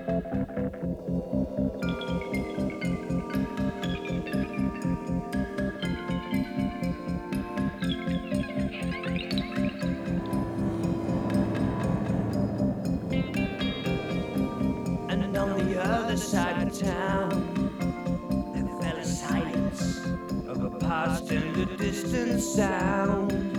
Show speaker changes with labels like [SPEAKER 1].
[SPEAKER 1] And on the other side of town, there fell a silence of a past and a distant sound.